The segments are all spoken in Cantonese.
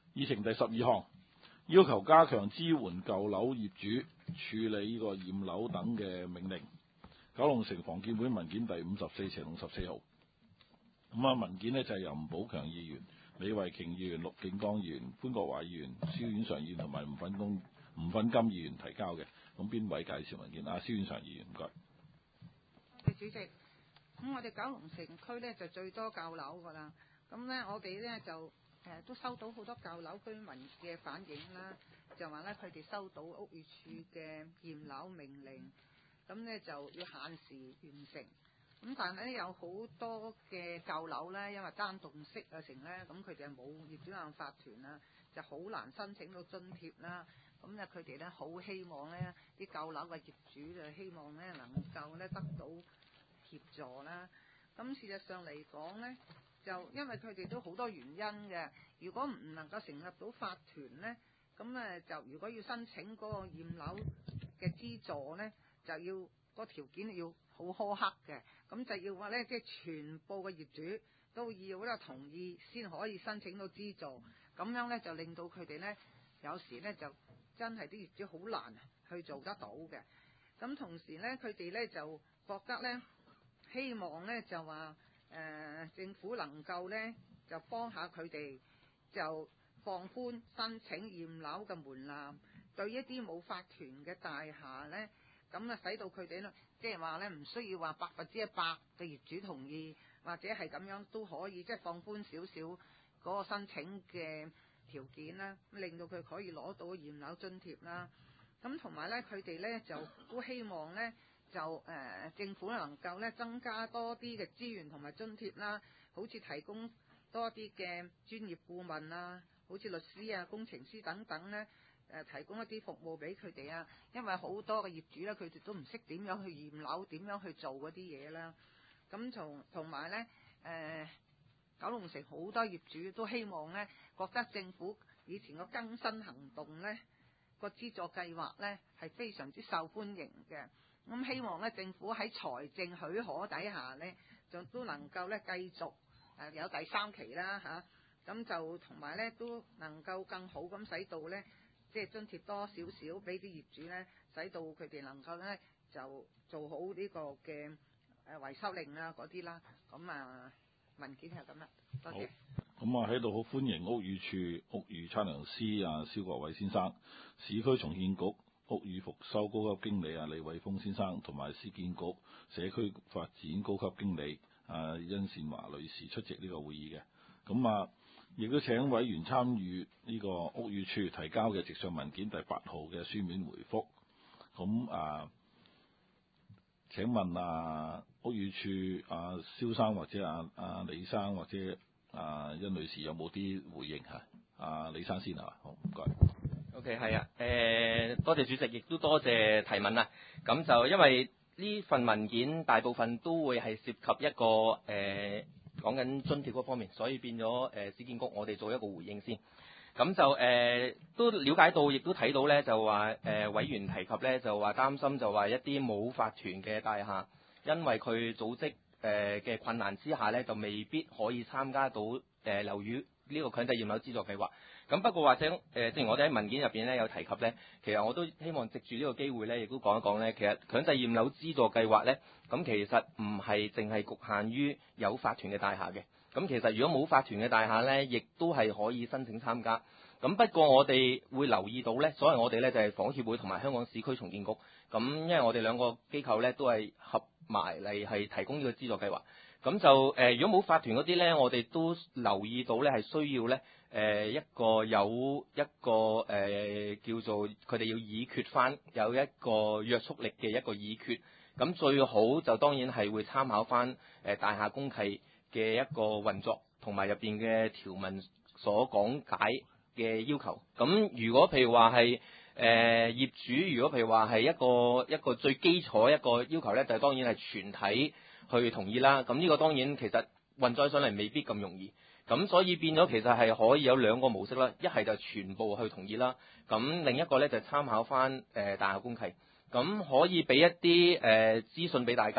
議程第12項，要求加強支援舊樓業主處理呢個驗樓等嘅命令。九龍城房建會文件第54/14號。文件呢就係由吳寶強議員、李慧瓊議員、陸景光議員、潘國華議員、蕭婉常議員同埋吳粉金議員提交嘅。咁邊位介紹文件？蕭婉常議員，唔該。 多謝主席。咁我哋九龍城區呢就最多舊樓㗎啦。咁呢我哋呢就都收到好多舊樓居民嘅反映啦，就話呢佢哋收到屋宇署嘅驗樓命令，咁呢就要限時完成。咁但係咧有好多嘅舊樓咧，因為單棟式啊成咧，咁佢哋係冇業主立案法團啦，就好難申請到津貼啦。咁咧佢哋咧好希望咧啲舊樓嘅業主就希望咧能夠咧得到協助啦。咁事實上嚟講咧，就因為佢哋都好多原因嘅。如果唔能夠成立到法團咧，咁咧就如果要申請嗰個驗樓嘅資助咧，就要個條件要好苛刻嘅，咁就要話咧，即係全部嘅業主都要咧同意先可以申請到資助，咁樣咧就令到佢哋咧有時咧就真係啲業主好難去做得到嘅。咁同時咧，佢哋咧就覺得咧，希望咧就話政府能夠咧就幫下佢哋，就放寬申請驗樓嘅門檻，對一啲冇法團嘅大廈咧。咁啊，使到佢哋咧，即係話咧，唔需要話100%嘅業主同意，或者係咁樣都可以，即係放寬少少嗰個申請嘅條件啦，令到佢可以攞到驗樓津貼啦。咁同埋咧，佢哋咧就都希望咧，就政府能夠咧增加多啲嘅資源同埋津貼啦，好似提供多啲嘅專業顧問啦，好似律師啊、工程師等等咧。提供一啲服務俾佢哋啊，因為好多嘅業主咧，佢哋都唔識點樣去驗樓，點樣去做嗰啲嘢啦。咁同埋咧，九龍城好多業主都希望咧，覺得政府以前個更新行動咧，個資助計劃咧係非常之受歡迎嘅。咁希望咧，政府喺財政許可底下咧，就都能夠咧繼續有第3期啦嚇。咁就同埋咧都能夠更好咁使到咧。即係津貼多少少俾啲業主咧，使到佢哋能夠咧就做好呢個嘅維修令啊嗰啲啦。咁文件係咁啦，多謝。 咁喺度好歡迎屋宇署屋宇測量師蕭國偉先生、市區重建局屋宇復修高級經理李偉峰先生，同埋市建局社區發展高級經理殷善華女士出席呢個會議嘅。咁亦都請委員參與呢個屋宇署提交嘅直上文件第8號嘅書面回覆。咁請問屋宇署蕭生或者李生或者殷女士有冇啲回應嚇？李生先係嘛？好，唔該。 OK， 係啊，多謝主席，亦都多謝提問啊。咁就因為呢份文件大部分都會係涉及一個講緊津貼嗰方面，所以變咗市建局我哋做一個回應先。咁就都了解到，亦都睇到咧，就話委員提及咧，就話擔心就話一啲冇法團嘅大廈，因為佢組織嘅困難之下咧，就未必可以參加到樓宇呢個強制驗樓資助計劃。咁不過或者正如我哋喺文件入邊咧有提及咧，其實我都希望藉住呢個機會咧，亦都講一講咧，其實強制驗樓資助計劃咧，咁其實唔係淨係局限於有法團嘅大廈嘅。咁其實如果冇法團嘅大廈咧，亦都係可以申請參加。咁不過我哋會留意到咧，所謂我哋咧就係房屋協會同埋香港市區重建局。咁因為我哋兩個機構咧都係合埋嚟係提供呢個資助計劃。咁就如果冇法團嗰啲咧，我哋都留意到咧係需要咧一個有一個叫做佢哋要議決翻有一個約束力嘅一個議決。咁最好就當然係會參考翻大廈公契嘅一個運作同埋入邊嘅條文所講解嘅要求。咁如果譬如話係業主，如果譬如話係一個最基礎一個要求咧，就當然係全體去同意啦。咁呢個當然其實運作上嚟未必咁容易。咁所以變咗其實係可以有兩個模式啦，一係就全部去同意啦。咁另一個咧就參考翻大廈公契。咁可以俾一啲資訊俾大家。咁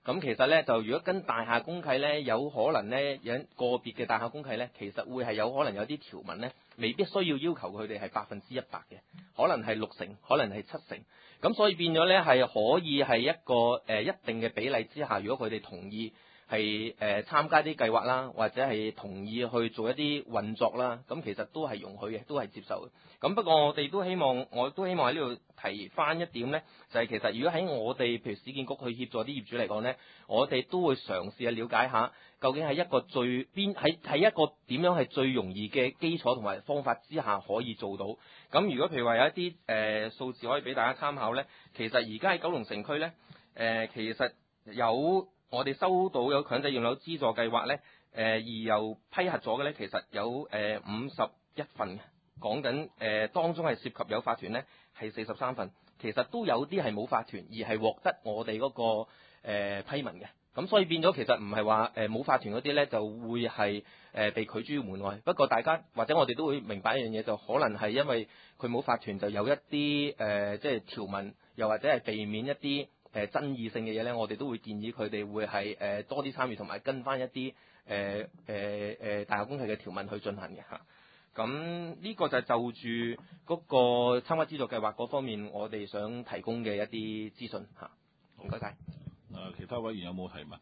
咁其實咧就如果跟大廈公契咧，有可能咧有個別嘅大廈公契咧，其實會係有可能有啲條文咧，未必需要要求佢哋係100%嘅，可能係60%，可能係70%。咁所以變咗咧係可以係一個一定嘅比例之下，如果佢哋同意係參加啲計劃啦，或者係同意去做一啲運作啦，咁其實都係容許嘅，都係接受嘅。咁不過我都希望喺呢度提翻一點咧，就係其實如果喺我哋譬如市建局去協助啲業主嚟講咧，我哋都會嘗試去了解下，究竟係一個係一個點樣係最容易嘅基礎同埋方法之下可以做到。咁如果譬如話有一啲數字可以俾大家參考咧，其實而家喺九龍城區咧，其實有我哋收到有強制驗樓資助計劃咧，而又批核咗嘅咧，其實有51份嘅。講緊當中係涉及有法團咧，係43份，其實都有啲係冇法團，而係獲得我哋嗰個批文嘅。咁所以變咗其實唔係話冇法團嗰啲咧就會係被拒諸門外。不過大家或者我哋都會明白一樣嘢，就可能係因為佢冇法團，就有一啲即係條文，又或者係避免一啲爭議性嘅嘢咧，我哋都會建議佢哋會係多啲參與，同埋跟翻一啲大廈公契嘅條文去進行嘅嚇。咁呢個就係就住嗰個參加資助計劃嗰方面，我哋想提供嘅一啲資訊嚇。唔該晒。 其他委員有冇提問？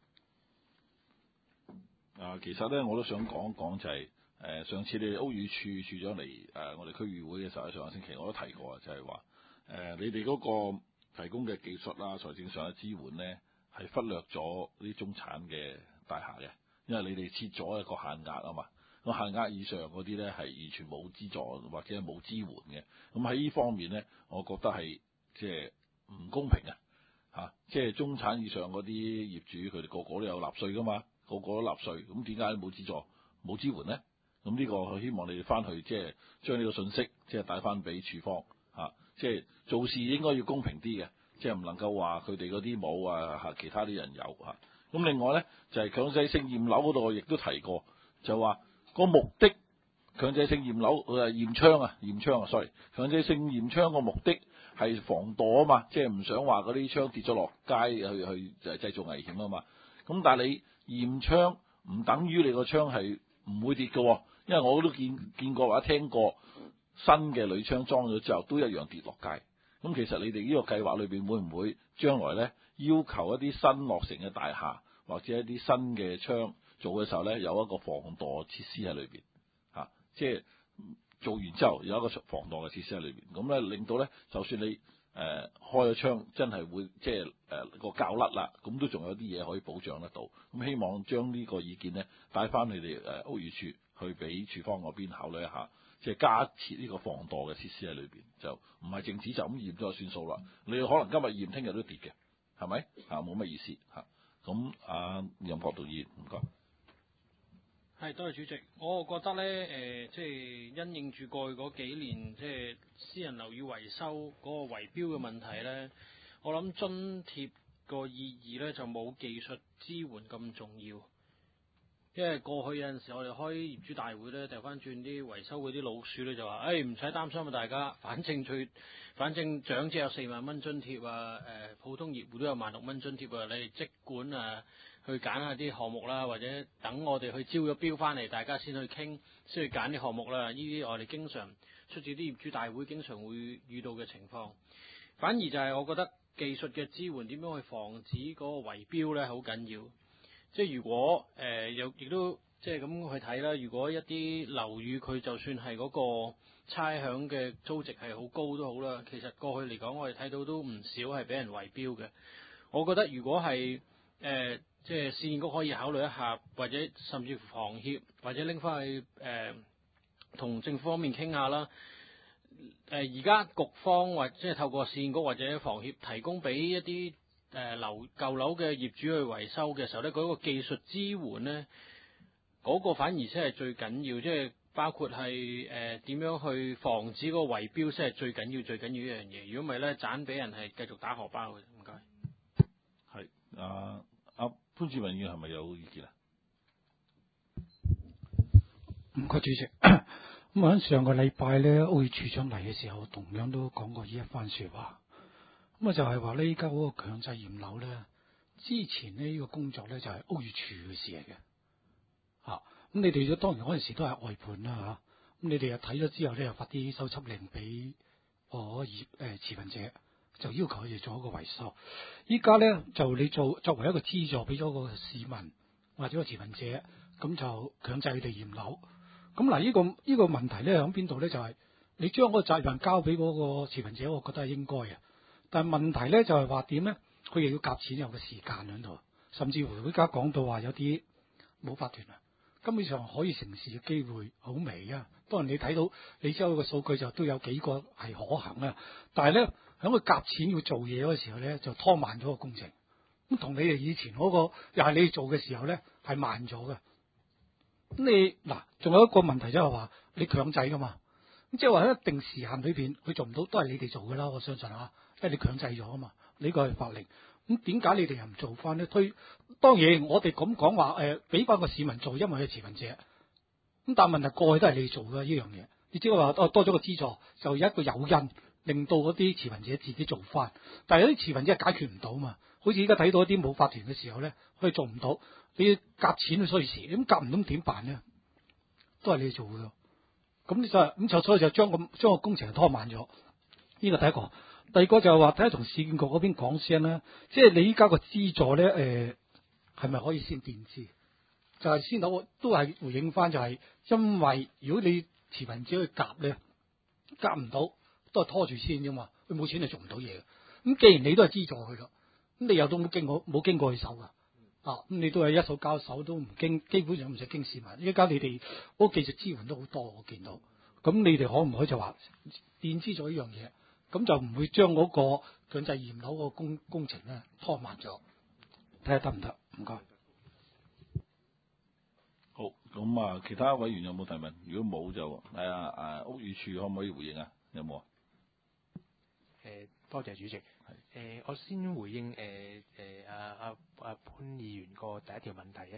其實咧我都想講一講就係、上次你哋屋宇署署長嚟我哋區議會嘅時候，上個星期我都提過，就係話你哋嗰個提供嘅技術啦、財政上嘅支援咧，係忽略咗啲中產嘅大廈嘅，因為你哋設咗一個限額啊嘛。個限額以上嗰啲咧係完全冇資助或者冇支援嘅，咁喺呢方面咧，我覺得係即係唔公平啊！即係中產以上嗰啲業主，佢哋個個都有納稅噶嘛，個個都納稅，咁點解冇資助冇支援咧？咁呢個希望你哋翻去即係將呢個信息即係帶翻俾處方即係做事應該要公平啲嘅，即係唔能夠話佢哋嗰啲冇其他啲人有咁另外咧就係強制性驗樓嗰度，我亦都提過，就話。個目的強制性驗樓驗窗sorry， 強制性驗窗個目的係防墮啊嘛，即係唔想話嗰啲窗跌咗落街去製造危險啊嘛。咁但係你驗窗唔等於你個窗係唔會跌嘅，因為我都見過或者聽過新嘅鋁窗裝咗之後都一樣跌落街。咁其實你哋呢個計劃裏邊會唔會將來咧要求一啲新落成嘅大廈或者一啲新嘅窗做嘅時候咧，有一個防墮設施喺裏邊即係做完之後有一個防墮嘅設施喺裏邊，咁咧令到咧，就算你開咗窗，真係會即係個膠甩啦，咁都仲有啲嘢可以保障得到。咁希望將呢個意見咧帶翻你哋屋宇署去俾處方嗰邊考慮一下，即係加設呢個防墮嘅設施喺裏邊，就唔係淨止就咁驗咗就算數啦。你可能今日驗，聽日都跌嘅，係咪冇乜意思咁任國道議員唔該。 係，多謝主席。我覺得咧，即係因應住過去嗰幾年，即係私人樓宇維修嗰個圍標嘅問題咧，我諗津貼個意義咧就冇技術支援咁重要。因為過去有陣時我哋開業主大會咧，掉翻轉啲維修嗰啲老鼠咧就話，唔使擔心啊，大家，反正長者有4萬蚊津貼普通業戶都有16000蚊津貼你哋即管去揀下啲項目啦，或者等我哋去招咗標翻嚟，大家先去傾，先去揀啲項目啦。呢啲我哋經常出自啲業主大會經常會遇到嘅情況。反而就係我覺得技術嘅支援點樣去防止嗰個圍標咧，好緊要。即係如果亦都即係咁去睇啦，如果一啲樓宇佢就算係嗰個差餉嘅租值係好高都好啦，其實過去嚟講我哋睇到都唔少係俾人圍標嘅。我覺得如果係即係市建局可以考慮一下，或者甚至乎房協或者拎翻去同政府方面傾下啦。而家局方或者係透過市建局或者房協提供俾一啲舊樓嘅業主去維修嘅時候咧，嗰個技術支援咧，嗰個反而先係最緊要，即係包括係點樣去防止嗰個圍標先係最緊要一樣嘢。如果唔係咧，盞俾人係繼續打荷包嘅。唔該。 係潘志文議員係咪有意見啊？ 唔該主席。咁喺上個禮拜咧，屋宇署長嚟嘅時候，同樣都講過呢一番說話。咁就係話呢，依家嗰個強制驗樓咧， 之前呢個工作咧就係屋宇署嘅事嚟嘅，咁你哋當然嗰陣時都係外判啦咁你哋又睇咗之後咧，又發啲修葺令俾持份者，就要求佢哋做一個維修。依家咧就你作為一個資助俾咗個市民或者個持份者，咁就強制佢哋驗樓。咁嗱，呢個問題咧喺邊度咧？就係你將嗰個責任交俾嗰個持份者，我覺得係應該嘅。但係問題咧就係話點咧？佢又要夾錢，有個時間喺度，甚至乎而家講到話有啲冇法團啊，根本上可以成事嘅機會好微啊。當然你睇到你之後個數據就都有幾個係可行啊，但係咧喺佢夾錢要做嘢嗰時候咧，就拖慢咗個工程。咁同你哋以前嗰個又係你做嘅時候咧係慢咗嘅。咁你嗱，仲有一個問題即係話你強制噶嘛？咁即係話喺一定時限裏邊佢做唔到，都係你哋做噶啦。我相信因為你強制咗啊嘛，呢個係法令。咁點解你哋又唔做翻呢？當然我哋咁講話俾翻個市民做，因為佢係持份者。咁但係問題過去都係你做嘅呢樣嘢，你只係話多咗個資助，就有一個誘因令到嗰啲持份者自己做翻。但係有啲持份者係解決唔到嘛，好似而家睇到一啲冇法團嘅時候咧，佢做唔到，你要夾錢去需時，咁夾唔到點辦呢？都係你做嘅。咁所以就將個工程拖慢咗。呢個第一個。第二個就係話睇下同市建局嗰邊講聲啦，即係你依家個資助咧係咪可以先墊資？就係先都係回應翻，就係因為如果你持份者去夾咧，夾唔到都係拖住先啫嘛，佢冇錢就做唔到嘢。咁既然你都係資助佢咯，咁你又都冇經過佢手噶，咁你都係一手交手，都唔經，基本上唔使經市民。依家你哋嗰個技術支援都好多，我見到。咁你哋可唔可以就話墊資咗呢樣嘢？咁就唔會將嗰個強制驗樓個工程咧拖慢咗，睇下得唔得？唔該。 好，咁其他委員有冇提問？如果冇就屋宇署可唔可以回應啊？有冇啊？ 多謝主席。我先回應潘議員個第一條問題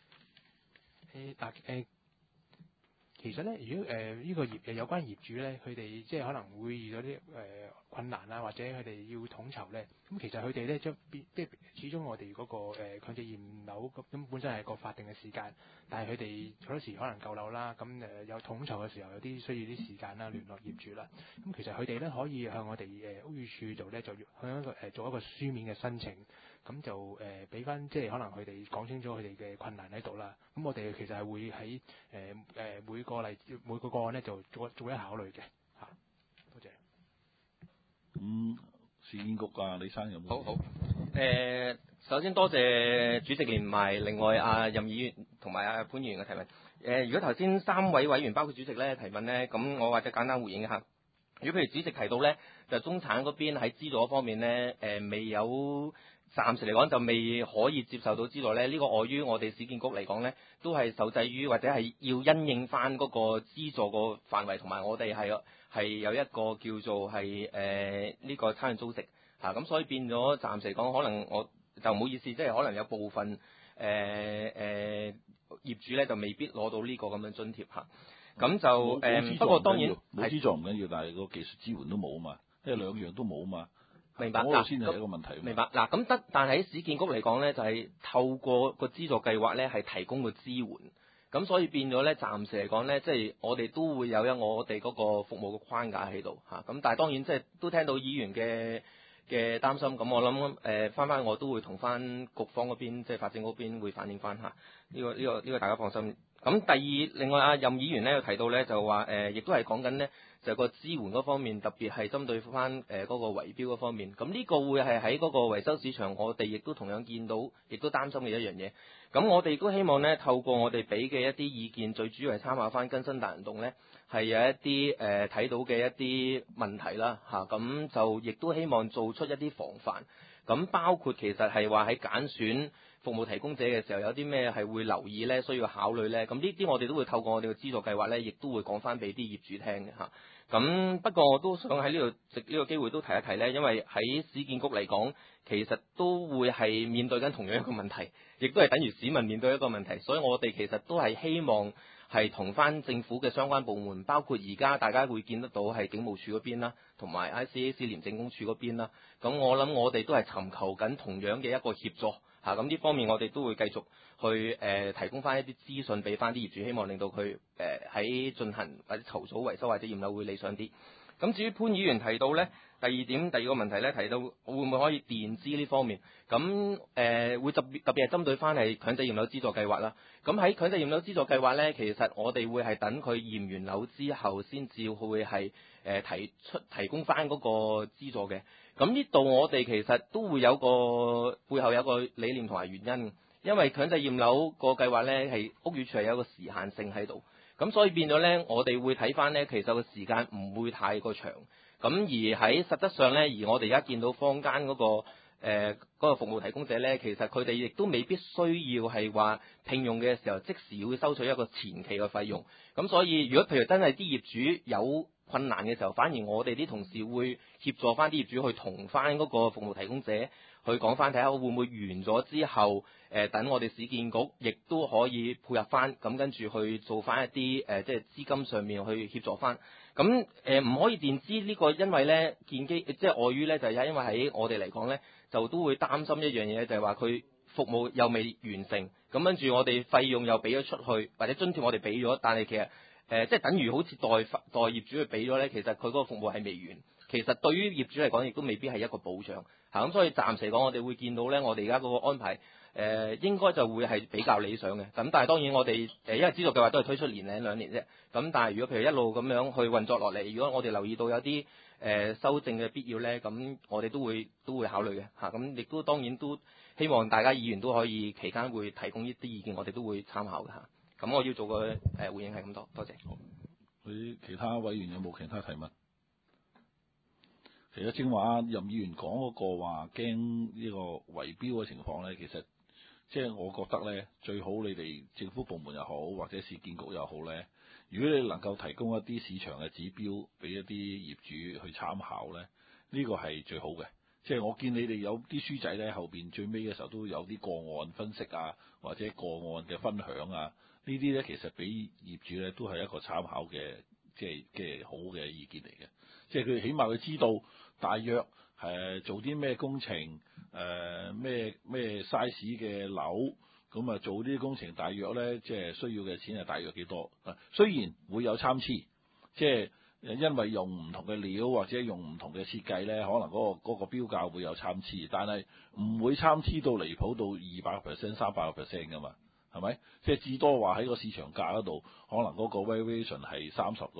其實咧，如果呢個有關業主咧，佢哋即係可能會遇到啲困難啊，或者佢哋要統籌咧，咁其實佢哋咧即係始終我哋嗰個強制驗樓咁本身係個法定嘅時間，但係佢哋好多時可能舊樓啦，咁有統籌嘅時候有啲需要啲時間啦，聯絡業主啦，咁其實佢哋咧可以向我哋屋宇署度咧就向一個做一個書面嘅申請。咁就俾翻即係可能佢哋講清楚佢哋嘅困難喺度啦。咁我哋其實係會喺每個個案咧就做一考慮嘅嚇。多謝。 市建局李生有冇？ 好。首先多謝主席連埋另外任議員同埋潘議員嘅提問。如果頭先3位委員包括主席咧提問咧，咁我或者簡單回應一下。如果譬如主席提到咧，就中產嗰邊喺資助方面咧，未有。暫時嚟講就未可以接受到資助咧，呢個礙於我哋市建局嚟講咧，都係受制於或者係要因應翻嗰個資助個範圍，同埋我哋係有一個叫做係呢個差餉租值咁所以變咗暫時嚟講，可能我就唔好意思，即係可能有部分業主咧就未必攞到呢個咁樣津貼咁就不過當然冇資助唔緊要，但係個技術支援都冇啊嘛，因為兩樣都冇啊嘛。 明白， 嗰個先係一個問題。 明白咁但係喺市建局嚟講咧，就係透過個資助計劃咧，係提供個支援。咁所以變咗咧，暫時嚟講咧，即係我哋都會有我哋嗰個服務嘅框架喺度咁但係當然即係都聽到議員嘅擔心。咁我諗翻我都會同翻局方嗰邊，即係發展嗰邊會反映翻呢個大家放心。咁第二，另外任議員咧有提到咧，就話亦都係講緊咧，就個支援嗰方面，特別係針對翻嗰個圍標嗰方面。咁呢個會係喺嗰個維修市場，我哋亦都同樣見到，亦都擔心嘅一樣嘢。咁我哋都希望咧，透過我哋俾嘅一啲意見，最主要係參考翻更新大行動咧，係有一啲睇到嘅一啲問題啦咁就亦都希望做出一啲防範。咁包括其實係話喺揀選服務提供者嘅時候，有啲咩係會留意咧，需要考慮咧。咁呢啲我哋都會透過我哋嘅資助計劃咧，亦都會講翻俾啲業主聽嘅咁不過我都想喺呢度藉呢個機會都提一提咧，因為喺市建局嚟講，其實都會係面對緊同樣一個問題，亦都係等於市民面對一個問題。所以我哋其實都係希望係同翻政府嘅相關部門，包括而家大家會見得到係警務處嗰邊啦，同埋 ICAC 廉政公署嗰邊啦。咁我諗我哋都係尋求緊同樣嘅一個協助， 咁呢方面我哋都會繼續去提供翻一啲資訊俾翻啲業主，希望令到佢喺進行或者籌組維修或者驗樓會理想啲。咁至於潘議員提到呢，第二個問題呢，提到會唔會可以墊資呢方面，咁會特別係針對翻係強制驗樓資助計劃啦。咁喺強制驗樓資助計劃呢，其實我哋會係等佢驗完樓之後先至會係提供翻嗰個資助嘅。咁呢度我哋其實都會有個背後有個理念同埋原因，因為強制驗樓個計劃呢，係屋宇署係有個時限性喺度。咁所以變咗呢，我哋會睇翻呢，其實個時間唔會太過長。咁而喺實質上呢，而我哋而家見到坊間嗰個服務提供者呢，其實佢哋亦都未必需要係話聘用嘅時候即時會收取一個前期嘅費用。咁所以如果譬如真係啲業主有困難嘅時候，反而我哋啲同事會協助翻啲業主去同翻嗰個服務提供者去講翻，睇下會唔會完咗之後，等我哋市建局亦都可以配合翻，咁跟住去做翻一啲即係資金上面去協助翻。咁唔可以墊資呢個，因為呢即係礙於呢，就係因為喺我哋嚟講呢，就都會擔心一樣嘢，就係話佢服務又未完成，咁跟住我哋費用又俾咗出去，或者津貼我哋俾咗，但係其實即係等於好似代業主去俾咗呢，其實佢嗰個服務係未完。其實對於業主嚟講，亦都未必係一個保障嚇。咁所以暫時嚟講，我哋會見到呢，我哋而家嗰個安排應該就會係比較理想嘅。咁但係當然我哋因為資助計劃都係推出1年2年啫。咁但係如果譬如一路咁樣去運作落嚟，如果我哋留意到有啲修正嘅必要呢，咁我哋都會考慮嘅嚇。咁亦都當然都希望大家議員都可以期間會提供呢啲意見，我哋都會參考嘅嚇。咁我要做個回應係咁多，多謝。 佢其他委員有冇其他提問？其實正話任議員講嗰個話驚呢個圍標嘅情況呢，其實即係我覺得呢，最好你哋政府部門又好，或者市建局又好呢，如果你能夠提供一啲市場嘅指標俾一啲業主去參考呢，呢個係最好嘅。即係我見你哋有啲書仔呢，後邊最尾嘅時候都有啲個案分析啊，或者個案嘅分享啊，呢啲呢，其實俾業主呢都係一個參考嘅，即係好嘅意見嚟嘅。即係佢起碼佢知道大約做啲咩工程，咩 size 嘅樓，咁啊做啲工程大約咧，即係需要嘅錢係大約幾多？雖然會有參差，即係因為用唔同嘅料或者用唔同嘅設計咧，可能嗰個標價會有參差，但係唔會參差到離譜到200%、300%㗎嘛。係咪？即係至多話喺個市場價嗰度，可能嗰個 variation 係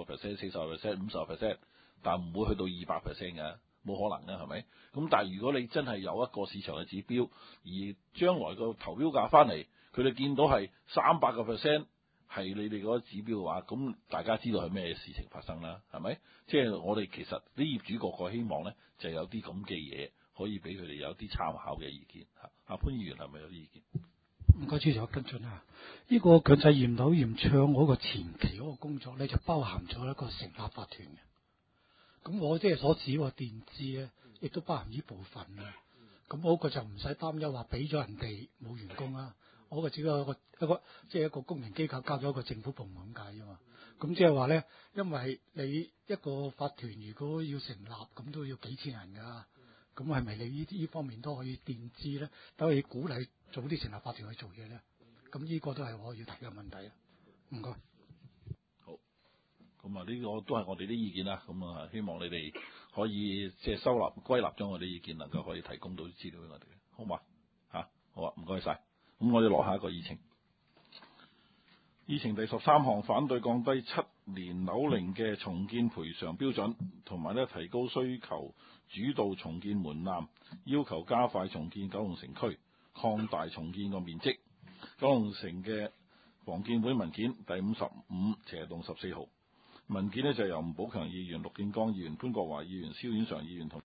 30%、40%、50%，但唔會去到200% 嘅，冇可能嘅，係咪？咁但係如果你真係有一個市場嘅指標，而將來個投標價翻嚟，佢哋見到係300%係你哋嗰個指標嘅話，咁大家知道係咩事情發生啦，係咪？即係我哋其實啲業主個希望咧，就有啲咁嘅嘢可以俾佢哋有啲參考嘅意見嚇。阿潘議員係咪有啲意見？ 唔該，主席，我跟進啊！呢個強制驗樓驗窗嗰個前期嗰個工作咧，就包含咗一個成立法團嘅。咁我即係所指個墊資咧，亦都包含呢部分啊。咁嗰個就唔使擔憂話俾咗人哋冇員工啊。嗰個只係一個即係一個公營機構交咗一個政府部門咁解啫嘛。咁即係話咧，因為你一個法團如果要成立，咁都要幾千人㗎。咁係咪你呢方面都可以墊資咧？都可以鼓勵早啲成立法團去做嘢咧？咁呢個都係我要提嘅問題啊！唔該。 好，咁啊呢個都係我哋啲意見啦。咁啊希望你哋可以即係收納歸納咗我哋意見，能夠可以提供到啲資料俾我哋，好嘛？好啊，唔該晒。咁我哋落下一個議程。議程第13項，反對降低7年樓齡嘅重建賠償標準，同埋提高需求主導重建門檻，要求加快重建九龍城區，擴大重建個面積。九龍城嘅房建會文件第55/14號文件就由吳寶強議員、陸建剛議員、潘國華議員、蕭婉常議員同